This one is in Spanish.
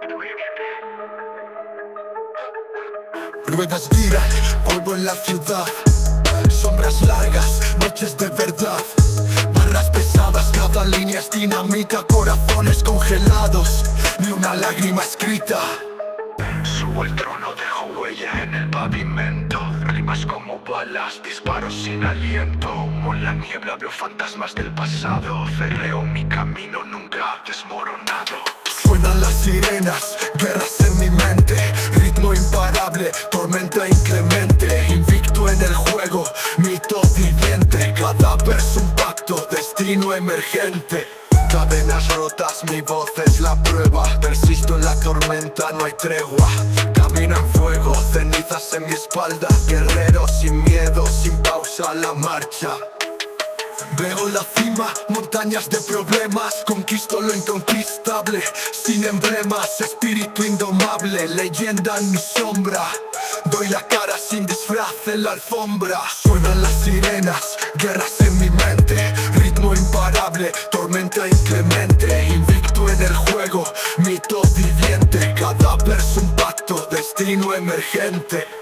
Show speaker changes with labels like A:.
A: Ruedas giran, polvo en la ciudad, sombras largas, noches de verdad, barras pesadas, cada línea es dinamita, corazones congelados, ni una lágrima escrita. Subo el trono, dejo huella en el pavimento, rimas como balas, disparos sin aliento. Humo en la niebla, veo fantasmas del pasado, cerreo mi camino, nunca desmoronado. Suenan las sirenas, guerras en mi mente, ritmo imparable, tormenta inclemente. Invicto en el juego, mito viviente, cada verso un pacto, destino emergente. Cadenas rotas, mi voz es la prueba, persisto en la tormenta, no hay tregua. Camino en fuego, cenizas en mi espalda, guerrero sin miedo, sin pausa la marcha. Veo la cima, montañas de problemas, conquisto lo inconquistable, sin emblemas, espíritu indomable, leyenda en mi sombra. Doy la cara sin disfraz en la alfombra. Suenan las sirenas, guerras en mi mente, ritmo imparable, tormenta inclemente. Invicto en el juego, mito viviente, cada verso un pacto, destino emergente.